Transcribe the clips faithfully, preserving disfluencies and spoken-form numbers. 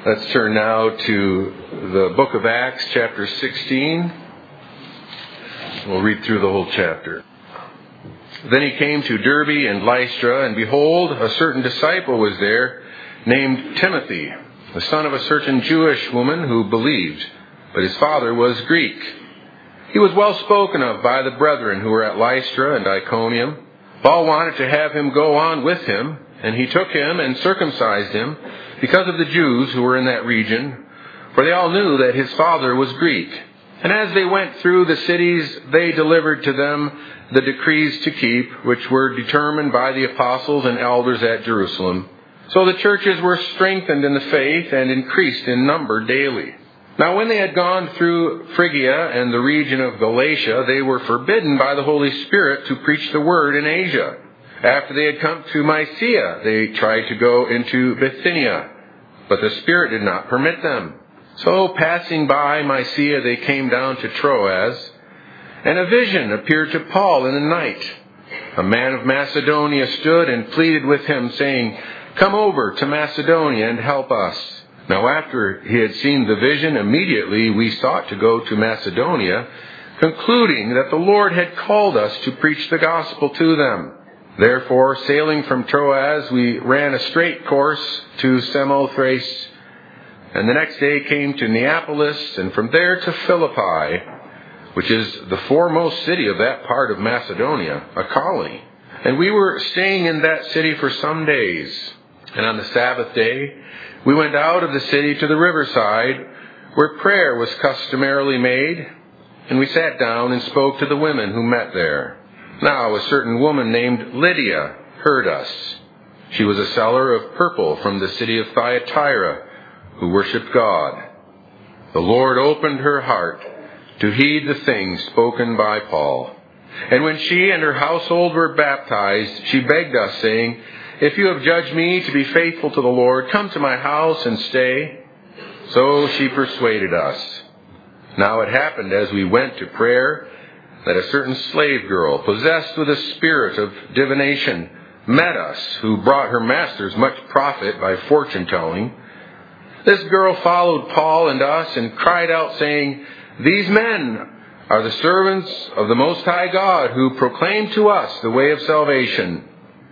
Let's turn now to the book of Acts, chapter sixteen. We'll read through the whole chapter. Then he came to Derbe and Lystra, and behold, a certain disciple was there, named Timothy, the son of a certain Jewish woman who believed, but his father was Greek. He was well spoken of by the brethren who were at Lystra and Iconium. Paul wanted to have him go on with him, and he took him and circumcised him, because of the Jews who were in that region, for they all knew that his father was Greek. And as they went through the cities, they delivered to them the decrees to keep, which were determined by the apostles and elders at Jerusalem. So the churches were strengthened in the faith and increased in number daily. Now when they had gone through Phrygia and the region of Galatia, they were forbidden by the Holy Spirit to preach the word in Asia. After they had come to Mysia, they tried to go into Bithynia, but the Spirit did not permit them. So passing by Mysia, they came down to Troas, and a vision appeared to Paul in the night. A man of Macedonia stood and pleaded with him, saying, "Come over to Macedonia and help us." Now after he had seen the vision, immediately we sought to go to Macedonia, concluding that the Lord had called us to preach the gospel to them. Therefore, sailing from Troas, we ran a straight course to Samothrace, and the next day came to Neapolis, and from there to Philippi, which is the foremost city of that part of Macedonia, a colony. And we were staying in that city for some days. And on the Sabbath day, we went out of the city to the riverside, where prayer was customarily made, and we sat down and spoke to the women who met there. Now a certain woman named Lydia heard us. She was a seller of purple from the city of Thyatira, who worshipped God. The Lord opened her heart to heed the things spoken by Paul. And when she and her household were baptized, she begged us, saying, "If you have judged me to be faithful to the Lord, come to my house and stay." So she persuaded us. Now it happened as we went to prayer, that a certain slave girl, possessed with a spirit of divination, met us, who brought her masters much profit by fortune-telling. This girl followed Paul and us and cried out, saying, "These men are the servants of the Most High God, who proclaim to us the way of salvation."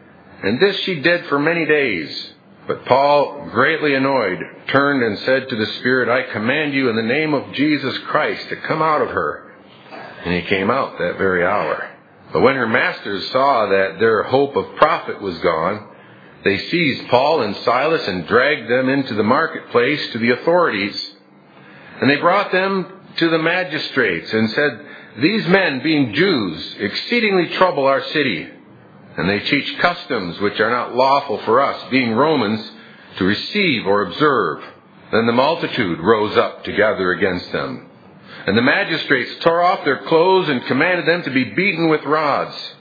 And this she did for many days. But Paul, greatly annoyed, turned and said to the spirit, "I command you in the name of Jesus Christ to come out of her." And he came out that very hour. But when her masters saw that their hope of profit was gone, they seized Paul and Silas and dragged them into the marketplace to the authorities. And they brought them to the magistrates and said, "These men, being Jews, exceedingly trouble our city, and they teach customs which are not lawful for us, being Romans, to receive or observe." Then the multitude rose up together against them. And the magistrates tore off their clothes and commanded them to be beaten with rods.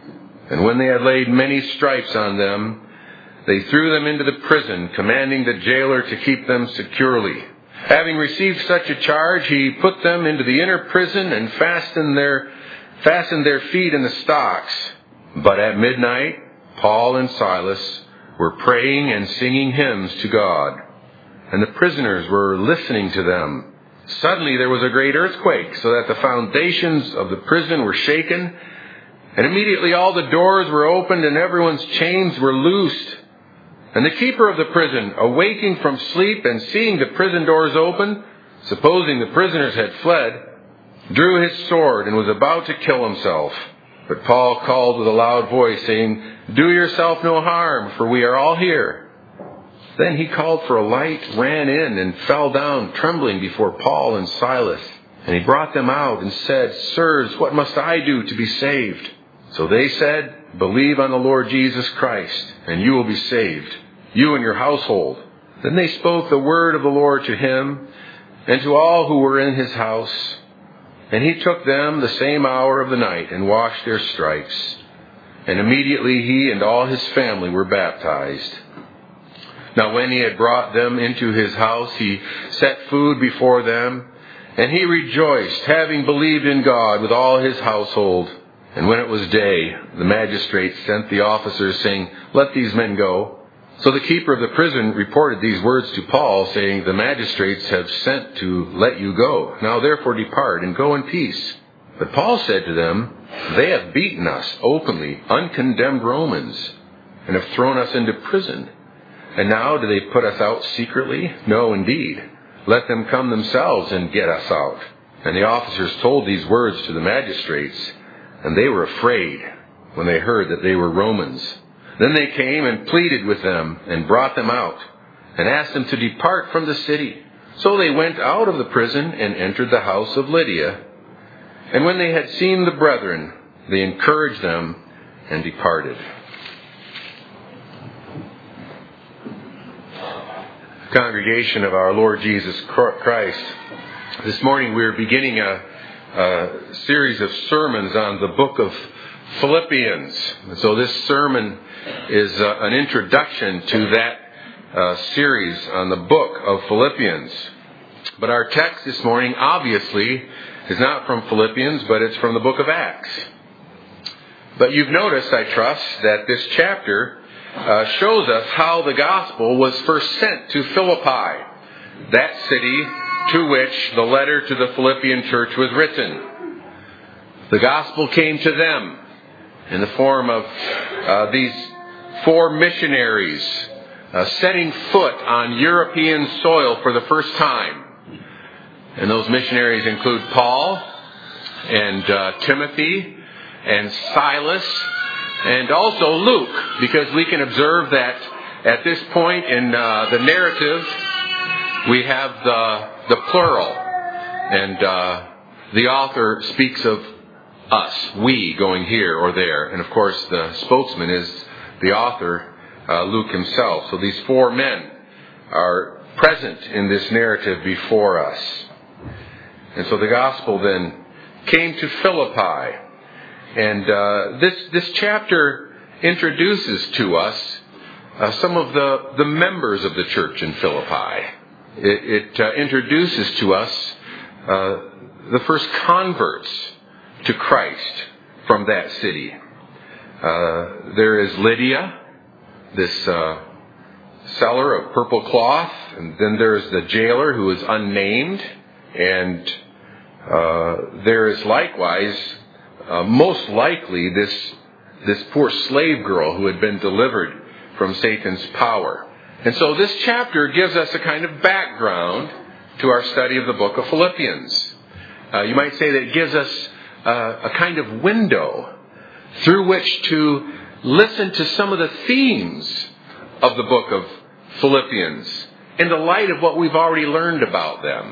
And when they had laid many stripes on them, they threw them into the prison, commanding the jailer to keep them securely. Having received such a charge, he put them into the inner prison and fastened their, fastened their feet in the stocks. But at midnight, Paul and Silas were praying and singing hymns to God, and the prisoners were listening to them. Suddenly there was a great earthquake, so that the foundations of the prison were shaken, and immediately all the doors were opened and everyone's chains were loosed. And the keeper of the prison, awaking from sleep and seeing the prison doors open, supposing the prisoners had fled, drew his sword and was about to kill himself. But Paul called with a loud voice, saying, "Do yourself no harm, for we are all here." Then he called for a light, ran in, and fell down, trembling before Paul and Silas. And he brought them out and said, "Sirs, what must I do to be saved?" So they said, "Believe on the Lord Jesus Christ, and you will be saved, you and your household." Then they spoke the word of the Lord to him and to all who were in his house. And he took them the same hour of the night and washed their stripes. And immediately he and all his family were baptized. Now when he had brought them into his house, he set food before them, and he rejoiced, having believed in God with all his household. And when it was day, the magistrates sent the officers, saying, "Let these men go." So the keeper of the prison reported these words to Paul, saying, "The magistrates have sent to let you go. Now therefore depart, and go in peace." But Paul said to them, "They have beaten us openly, uncondemned Romans, and have thrown us into prison. And now do they put us out secretly? No, indeed. Let them come themselves and get us out." And the officers told these words to the magistrates, and they were afraid when they heard that they were Romans. Then they came and pleaded with them and brought them out and asked them to depart from the city. So they went out of the prison and entered the house of Lydia. And when they had seen the brethren, they encouraged them and departed. Congregation of our Lord Jesus Christ, this morning we're beginning a, a series of sermons on the book of Philippians. And so this sermon is uh, an introduction to that uh, series on the book of Philippians. But our text this morning obviously is not from Philippians, but it's from the book of Acts. But you've noticed, I trust, that this chapter uh, shows us how the gospel was first sent to Philippi, that city to which the letter to the Philippian church was written. The gospel came to them in the form of uh, these four missionaries uh, setting foot on European soil for the first time. And those missionaries include Paul and uh, Timothy and Silas and also Luke, because we can observe that at this point in uh, the narrative we have the, the plural, and uh, the author speaks of us, we, going here or there. And of course the spokesman is the author, uh, Luke himself. So these four men are present in this narrative before us. And so the gospel then came to Philippi. And uh, this this chapter introduces to us uh, some of the, the members of the church in Philippi. It, it uh, introduces to us uh, the first converts to Christ from that city. Uh, there is Lydia, this uh, seller of purple cloth, and then there's the jailer who is unnamed, and uh, there is likewise, uh, most likely, this this poor slave girl who had been delivered from Satan's power. And so this chapter gives us a kind of background to our study of the book of Philippians. Uh, you might say that it gives us Uh, a kind of window through which to listen to some of the themes of the book of Philippians in the light of what we've already learned about them.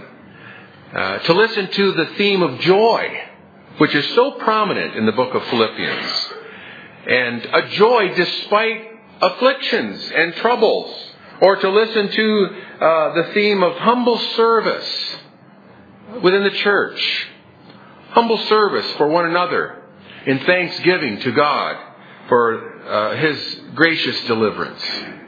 Uh, to listen to the theme of joy, which is so prominent in the book of Philippians. And a joy despite afflictions and troubles. Or to listen to uh, the theme of humble service within the church. Humble service for one another in thanksgiving to God for uh, His gracious deliverance.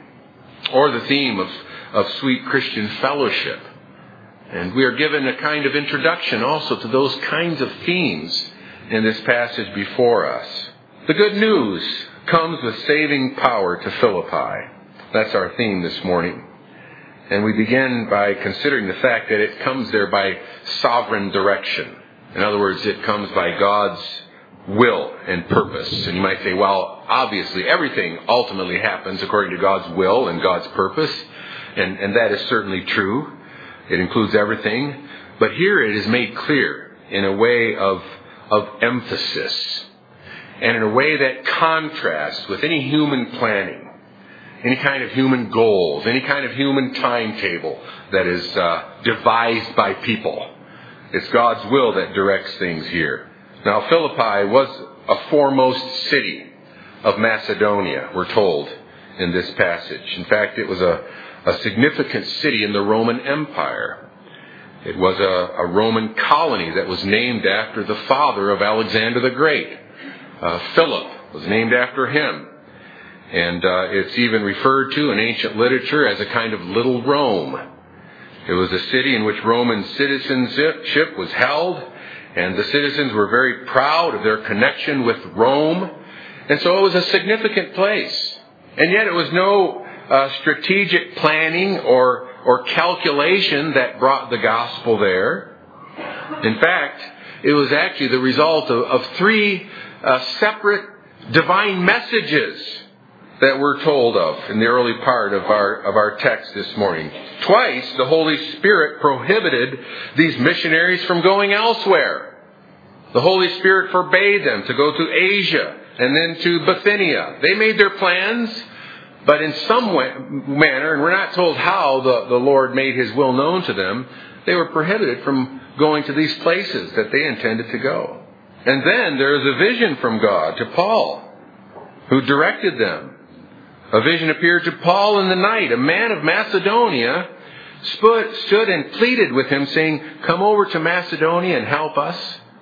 Or the theme of, of sweet Christian fellowship. And we are given a kind of introduction also to those kinds of themes in this passage before us. The good news comes with saving power to Philippi. That's our theme this morning. And we begin by considering the fact that it comes there by sovereign direction. In other words, it comes by God's will and purpose. And you might say, well, obviously everything ultimately happens according to God's will and God's purpose. And, and that is certainly true. It includes everything. But here it is made clear in a way of, of emphasis. And in a way that contrasts with any human planning. Any kind of human goals. Any kind of human timetable that is uh, devised by people. It's God's will that directs things here. Now, Philippi was a foremost city of Macedonia, we're told in this passage. In fact, it was a, a significant city in the Roman Empire. It was a, a Roman colony that was named after the father of Alexander the Great. Uh, Philip was named after him. And uh, it's even referred to in ancient literature as a kind of little Rome. It was a city in which Roman citizenship was held, and the citizens were very proud of their connection with Rome. And so it was a significant place. And yet it was no uh, strategic planning or, or calculation that brought the gospel there. In fact, it was actually the result of, of three uh, separate divine messages that we're told of in the early part of our of our text this morning. Twice, the Holy Spirit prohibited these missionaries from going elsewhere. The Holy Spirit forbade them to go to Asia and then to Bithynia. They made their plans, but in some way, manner, and we're not told how the, the Lord made His will known to them, they were prohibited from going to these places that they intended to go. And then there is a vision from God to Paul, who directed them. A vision appeared to Paul in the night. A man of Macedonia stood, stood and pleaded with him, saying, "Come over to Macedonia and help us."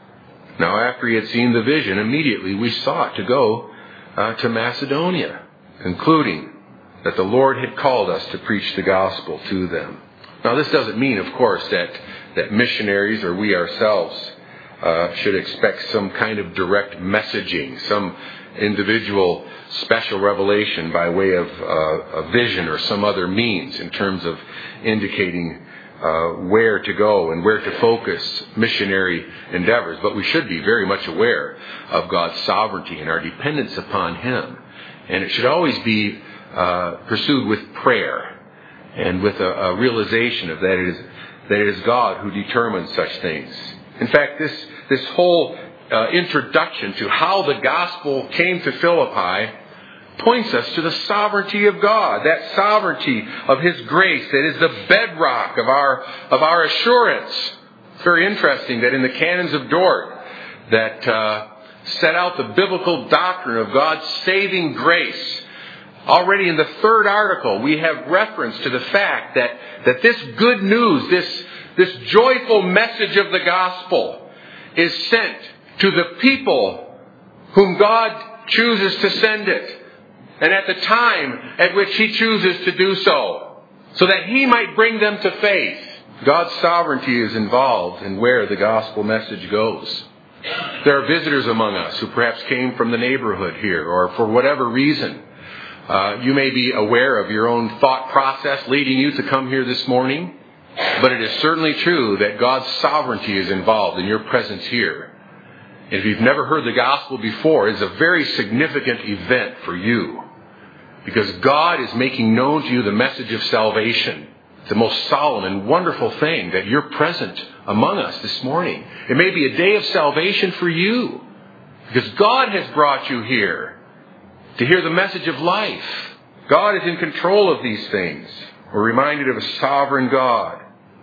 Now, after he had seen the vision, immediately we sought to go uh, to Macedonia, concluding that the Lord had called us to preach the gospel to them. Now, this doesn't mean, of course, that, that missionaries or we ourselves uh, should expect some kind of direct messaging, some individual special revelation by way of uh, a vision or some other means in terms of indicating uh, where to go and where to focus missionary endeavors. But we should be very much aware of God's sovereignty and our dependence upon Him. And it should always be uh, pursued with prayer and with a, a realization of that it is that it is God who determines such things. In fact, this this whole uh, introduction to how the gospel came to Philippi points us to the sovereignty of God, that sovereignty of His grace that is the bedrock of our of our assurance. It's very interesting that in the Canons of Dort that uh, set out the biblical doctrine of God's saving grace, already in the third article we have reference to the fact that, that this good news, this, this joyful message of the gospel is sent to the people whom God chooses to send it, and at the time at which He chooses to do so, so that He might bring them to faith. God's sovereignty is involved in where the gospel message goes. There are visitors among us who perhaps came from the neighborhood here, or for whatever reason, uh, you may be aware of your own thought process leading you to come here this morning, but it is certainly true that God's sovereignty is involved in your presence here. If you've never heard the gospel before, it's a very significant event for you, because God is making known to you the message of salvation. It's the most solemn and wonderful thing that you're present among us this morning. It may be a day of salvation for you, because God has brought you here to hear the message of life. God is in control of these things. We're reminded of a sovereign God,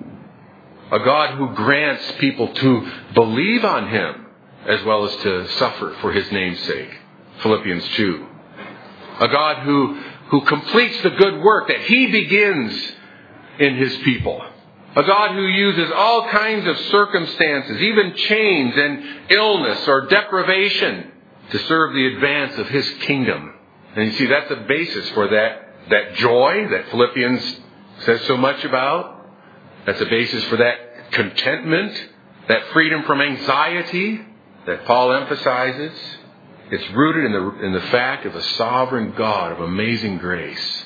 a God who grants people to believe on Him as well as to suffer for His name's sake. Philippians two. A God who, who completes the good work that He begins in His people. A God who uses all kinds of circumstances, even chains and illness or deprivation, to serve the advance of His kingdom. And you see, that's the basis for that, that joy that Philippians says so much about. That's the basis for that contentment, that freedom from anxiety that Paul emphasizes. It's rooted in the, in the fact of a sovereign God of amazing grace.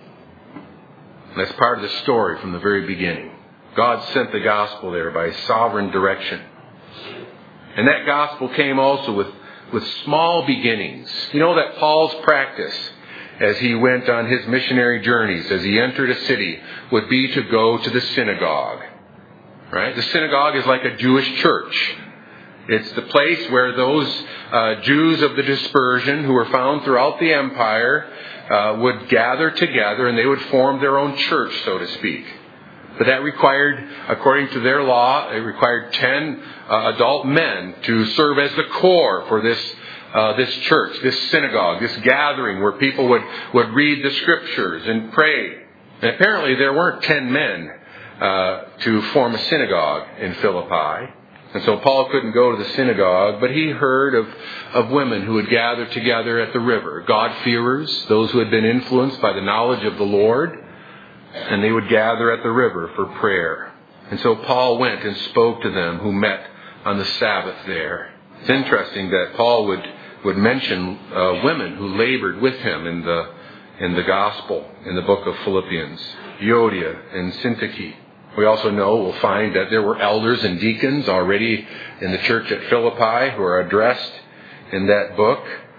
And that's part of the story from the very beginning. God sent the gospel there by sovereign direction. And that gospel came also with, with small beginnings. You know that Paul's practice as he went on his missionary journeys, as he entered a city, would be to go to the synagogue. Right? The synagogue is like a Jewish church. It's the place where those uh, Jews of the dispersion who were found throughout the empire uh, would gather together, and they would form their own church, so to speak. But that required, according to their law, it required ten uh, adult men to serve as the core for this uh, this church, this synagogue, this gathering where people would, would read the scriptures and pray. And apparently there weren't ten men uh, to form a synagogue in Philippi. And so Paul couldn't go to the synagogue, but he heard of, of women who would gather together at the river, God-fearers, those who had been influenced by the knowledge of the Lord, and they would gather at the river for prayer. And so Paul went and spoke to them who met on the Sabbath there. It's interesting that Paul would, would mention uh, women who labored with him in the in the gospel in the book of Philippians, Euodia and Syntyche. We also know, we'll find that there were elders and deacons already in the church at Philippi who are addressed in that book.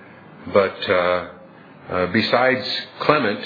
But uh, uh, besides Clement,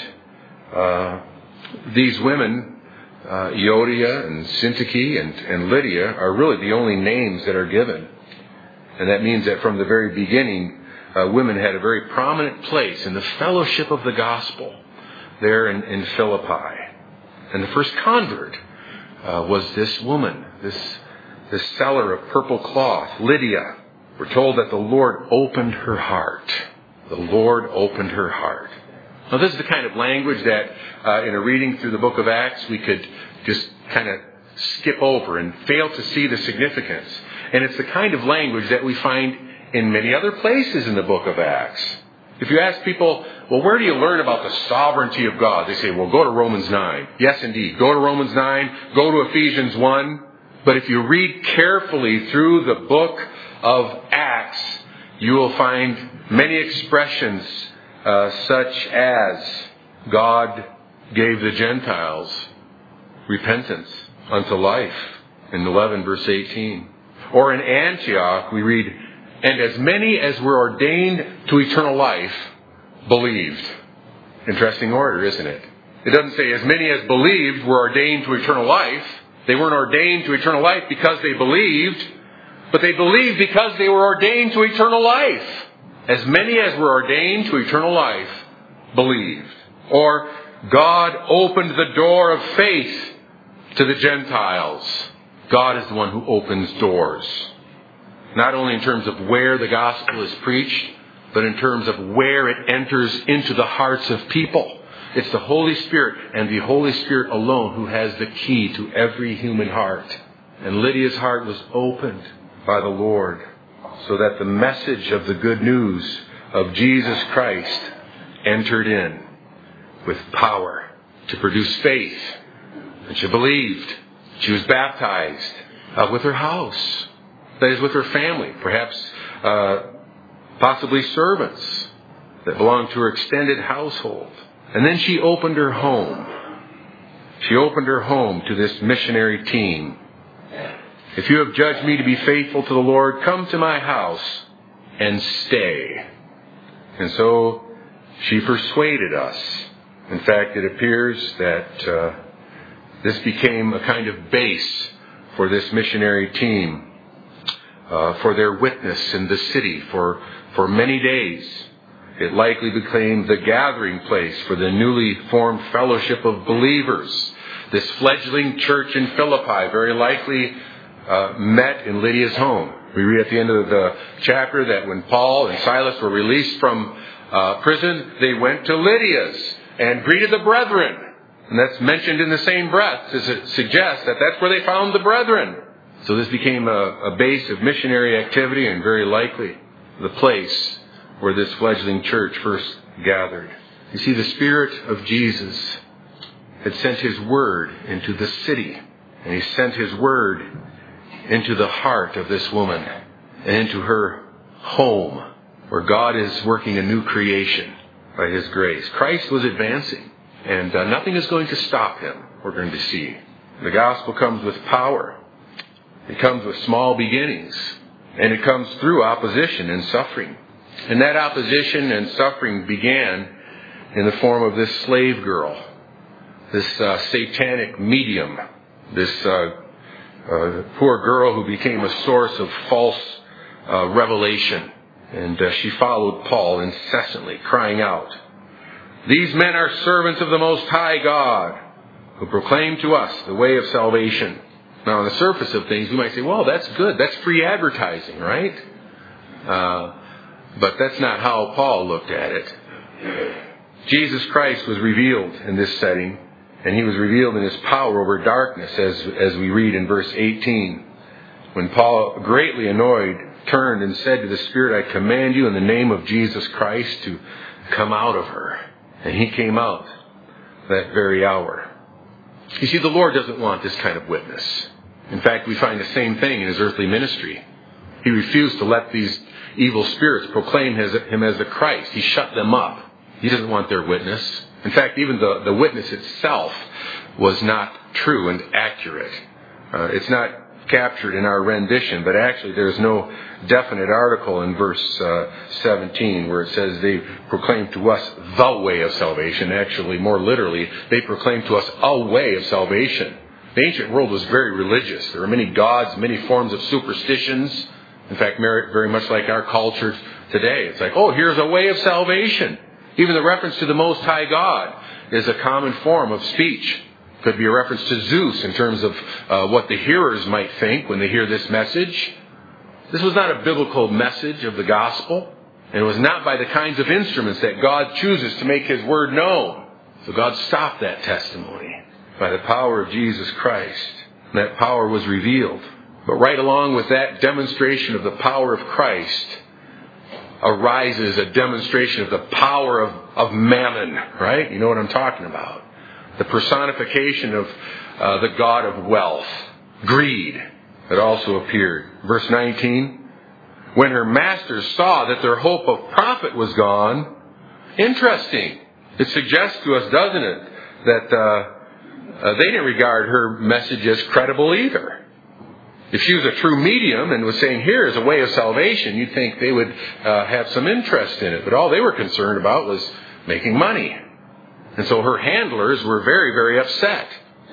uh, these women, uh, Euodia and Syntyche and, and Lydia, are really the only names that are given. And that means that from the very beginning, uh, women had a very prominent place in the fellowship of the gospel there in, in Philippi. And the first convert uh, was this woman, this, this seller of purple cloth, Lydia. We're told that the Lord opened her heart. The Lord opened her heart. Now, this is the kind of language that uh, in a reading through the book of Acts, we could just kind of skip over and fail to see the significance. And it's the kind of language that we find in many other places in the book of Acts. If you ask people, well, where do you learn about the sovereignty of God? They say, well, go to Romans nine. Yes, indeed. Go to Romans nine. Go to Ephesians one. But if you read carefully through the book of Acts, you will find many expressions uh, such as God gave the Gentiles repentance unto life in eleven verse eighteen. Or in Antioch, we read, and as many as were ordained to eternal life believed. Interesting order, isn't it? It doesn't say as many as believed were ordained to eternal life. They weren't ordained to eternal life because they believed, but they believed because they were ordained to eternal life. As many as were ordained to eternal life believed. Or God opened the door of faith to the Gentiles. God is the one who opens doors. Not only in terms of where the gospel is preached, but in terms of where it enters into the hearts of people. It's the Holy Spirit and the Holy Spirit alone who has the key to every human heart. And Lydia's heart was opened by the Lord so that the message of the good news of Jesus Christ entered in with power to produce faith. And she believed. She was baptized uh, with her house. That is, with her family. Perhaps, uh, possibly servants that belonged to her extended household. And then she opened her home. She opened her home to this missionary team. If you have judged me to be faithful to the Lord, come to my house and stay. And so she persuaded us. In fact, it appears that uh, this became a kind of base for this missionary team, uh, for their witness in the city for, for many days. It likely became the gathering place for the newly formed fellowship of believers. This fledgling church in Philippi very likely uh, met in Lydia's home. We read at the end of the chapter that when Paul and Silas were released from uh, prison, they went to Lydia's and greeted the brethren. And that's mentioned in the same breath to suggest that that's where they found the brethren. So this became a, a base of missionary activity and very likely the place where this fledgling church first gathered. You see, the Spirit of Jesus had sent His Word into the city. And He sent His Word into the heart of this woman and into her home, where God is working a new creation by His grace. Christ was advancing, and uh, nothing is going to stop Him, we're going to see. The gospel comes with power. It comes with small beginnings. And it comes through opposition and suffering. And that opposition and suffering began in the form of this slave girl, this uh, satanic medium, this uh, uh, poor girl who became a source of false uh, revelation. And uh, she followed Paul incessantly, crying out, "These men are servants of the Most High God, who proclaim to us the way of salvation." Now, on the surface of things, we might say, well, that's good. That's free advertising, right? Uh, but that's not how Paul looked at it. Jesus Christ was revealed in this setting, and He was revealed in His power over darkness, as, as we read in verse eighteen. When Paul, greatly annoyed, turned and said to the Spirit, "I command you in the name of Jesus Christ to come out of her." And he came out that very hour. You see, the Lord doesn't want this kind of witness. In fact, we find the same thing in His earthly ministry. He refused to let these evil spirits proclaim his, Him as the Christ. He shut them up. He doesn't want their witness. In fact, even the, the witness itself was not true and accurate. Uh, it's not captured in our rendition, but actually there's no definite article in verse uh, seventeen where it says they proclaim to us the way of salvation. Actually, more literally, they proclaim to us a way of salvation. The ancient world was very religious. There were many gods, many forms of superstitions. In fact, very much like our culture today. It's like, oh, here's a way of salvation. Even the reference to the Most High God is a common form of speech. Could be a reference to Zeus in terms of uh, what the hearers might think when they hear this message. This was not a biblical message of the gospel. And it was not by the kinds of instruments that God chooses to make His word known. So God stopped that testimony by the power of Jesus Christ. And that power was revealed. But right along with that demonstration of the power of Christ arises a demonstration of the power of, of mammon, right? You know what I'm talking about. The personification of uh, the god of wealth, greed, that also appeared. Verse nineteen, when her masters saw that their hope of profit was gone, interesting. It suggests to us, doesn't it, that uh, uh, they didn't regard her message as credible either. If she was a true medium and was saying, here is a way of salvation, you'd think they would uh, have some interest in it. But all they were concerned about was making money. And so her handlers were very, very upset.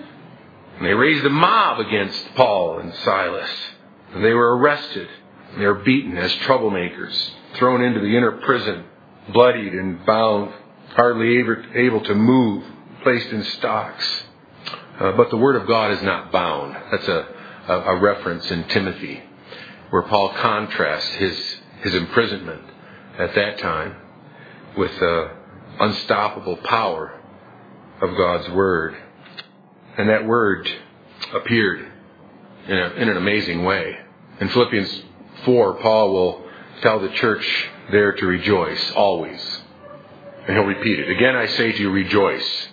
And they raised a mob against Paul and Silas. And they were arrested. And they were beaten as troublemakers, thrown into the inner prison, bloodied and bound, hardly able to move, placed in stocks. Uh, but the Word of God is not bound. That's a a reference in Timothy, where Paul contrasts his his imprisonment at that time with the unstoppable power of God's Word. And that Word appeared in, a, in an amazing way. In Philippians four, Paul will tell the church there to rejoice always. And he'll repeat it. Again, I say to you, rejoice.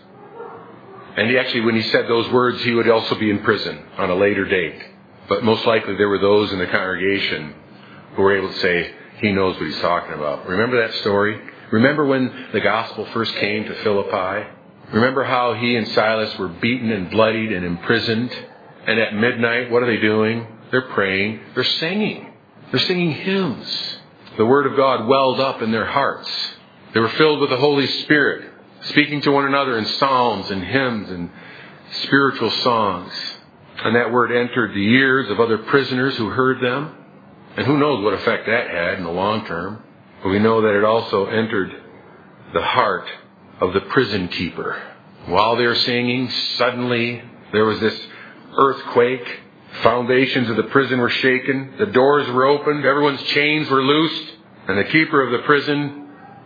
And he actually, when he said those words, he would also be in prison on a later date. But most likely there were those in the congregation who were able to say, he knows what he's talking about. Remember that story? Remember when the gospel first came to Philippi? Remember how he and Silas were beaten and bloodied and imprisoned? And at midnight, what are they doing? They're praying. They're singing. They're singing hymns. The Word of God welled up in their hearts. They were filled with the Holy Spirit, speaking to one another in psalms and hymns and spiritual songs. And that word entered the ears of other prisoners who heard them. And who knows what effect that had in the long term. But we know that it also entered the heart of the prison keeper. While they were singing, suddenly there was this earthquake. Foundations of the prison were shaken. The doors were opened. Everyone's chains were loosed. And the keeper of the prison,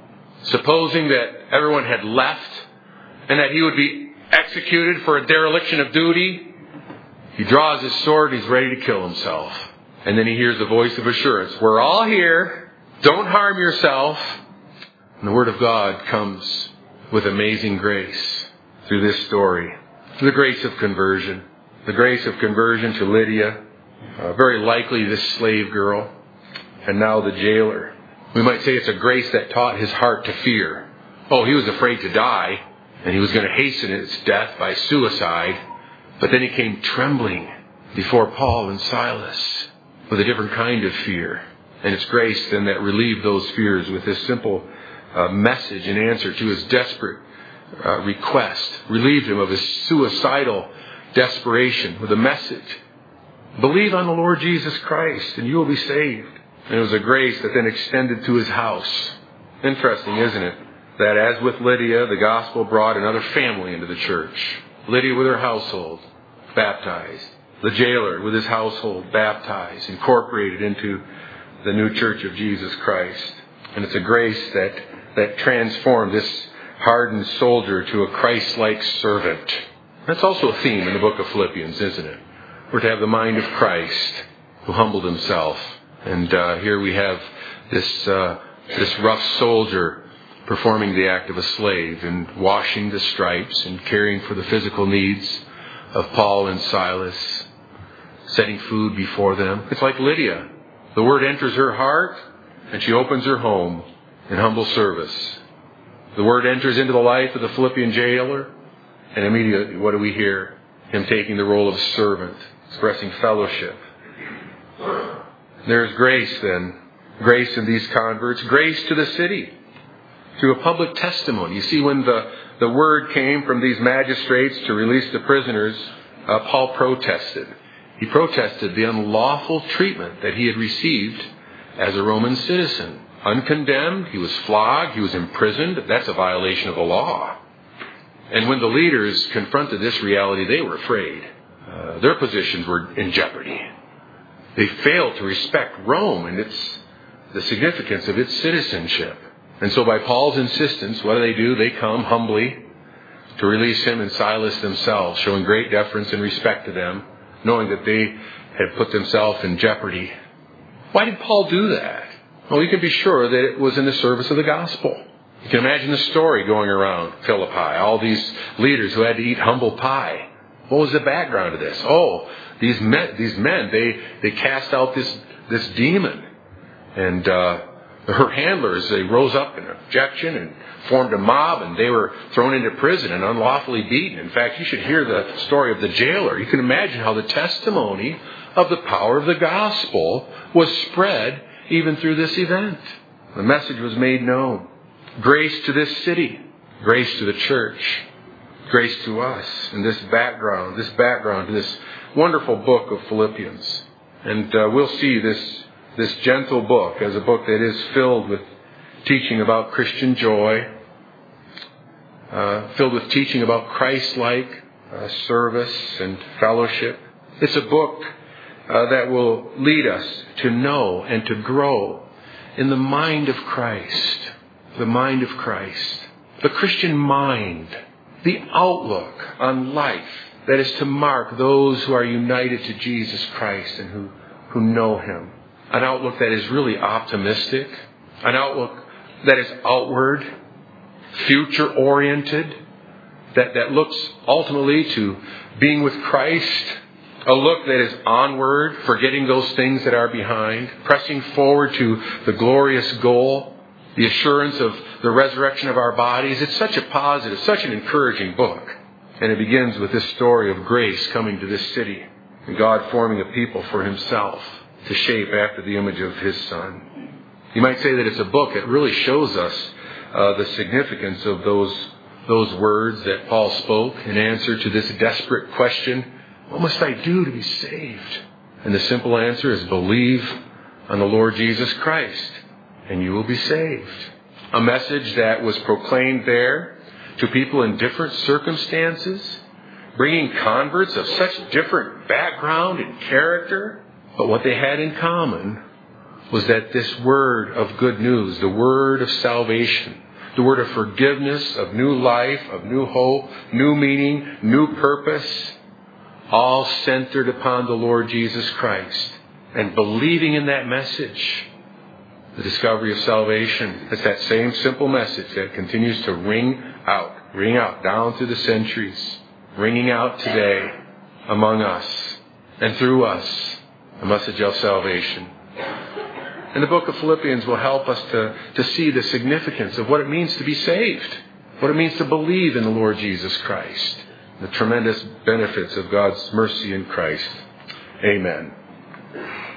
supposing that everyone had left and that he would be executed for a dereliction of duty, he draws his sword and he's ready to kill himself. And then he hears the voice of assurance. We're all here. Don't harm yourself. And the Word of God comes with amazing grace through this story. The grace of conversion. The grace of conversion to Lydia. Uh, very likely this slave girl. And now the jailer. We might say it's a grace that taught his heart to fear. Oh, he was afraid to die, and he was going to hasten its death by suicide. But then he came trembling before Paul and Silas with a different kind of fear. And it's grace then that relieved those fears with this simple uh, message in answer to his desperate uh, request. Relieved him of his suicidal desperation with a message. Believe on the Lord Jesus Christ, and you will be saved. And it was a grace that then extended to his house. Interesting, isn't it? That as with Lydia, the gospel brought another family into the church. Lydia with her household, baptized. The jailer with his household, baptized, incorporated into the new church of Jesus Christ. And it's a grace that, that transformed this hardened soldier to a Christ-like servant. That's also a theme in the book of Philippians, isn't it? We're to have the mind of Christ, who humbled himself. And uh, here we have this uh, this rough soldier performing the act of a slave and washing the stripes and caring for the physical needs of Paul and Silas, setting food before them. It's like Lydia. The word enters her heart and she opens her home in humble service. The word enters into the life of the Philippian jailer, and immediately what do we hear? Him taking the role of servant, expressing fellowship. There's grace then. Grace in these converts. Grace to the city through a public testimony. You see, when the, the word came from these magistrates to release the prisoners, uh, Paul protested. He protested the unlawful treatment that he had received as a Roman citizen. Uncondemned, he was flogged, he was imprisoned. That's a violation of the law. And when the leaders confronted this reality, they were afraid. Uh, their positions were in jeopardy. They failed to respect Rome and its the significance of its citizenship. And so by Paul's insistence, what do they do? They come humbly to release him and Silas themselves, showing great deference and respect to them, knowing that they had put themselves in jeopardy. Why did Paul do that? Well, you can be sure that it was in the service of the gospel. You can imagine the story going around Philippi, all these leaders who had to eat humble pie. What was the background of this? Oh, these men, these men, they, they cast out this, this demon. And uh, her handlers, they rose up in objection and formed a mob, and they were thrown into prison and unlawfully beaten. In fact, you should hear the story of the jailer. You can imagine how the testimony of the power of the gospel was spread even through this event. The message was made known. Grace to this city. Grace to the church. Grace to us. And this background, this background to this wonderful book of Philippians. And uh, we'll see this This gentle book as a book that is filled with teaching about Christian joy, uh, filled with teaching about Christ-like uh, service and fellowship. It's a book uh, that will lead us to know and to grow in the mind of Christ, the mind of Christ, the Christian mind, the outlook on life that is to mark those who are united to Jesus Christ and who, who know Him. An outlook that is really optimistic. An outlook that is outward, future-oriented, that, that looks ultimately to being with Christ. A look that is onward, forgetting those things that are behind, pressing forward to the glorious goal, the assurance of the resurrection of our bodies. It's such a positive, such an encouraging book. And it begins with this story of grace coming to this city and God forming a people for Himself to shape after the image of His Son. You might say that it's a book that really shows us uh, the significance of those those words that Paul spoke in answer to this desperate question, what must I do to be saved? And the simple answer is believe on the Lord Jesus Christ, and you will be saved. A message that was proclaimed there to people in different circumstances, bringing converts of such different background and character. But what they had in common was that this word of good news, the word of salvation, the word of forgiveness, of new life, of new hope, new meaning, new purpose, all centered upon the Lord Jesus Christ. And believing in that message, the discovery of salvation, it's that same simple message that continues to ring out, ring out down through the centuries, ringing out today among us and through us. A message of salvation. And the book of Philippians will help us to, to see the significance of what it means to be saved, what it means to believe in the Lord Jesus Christ, the tremendous benefits of God's mercy in Christ. Amen.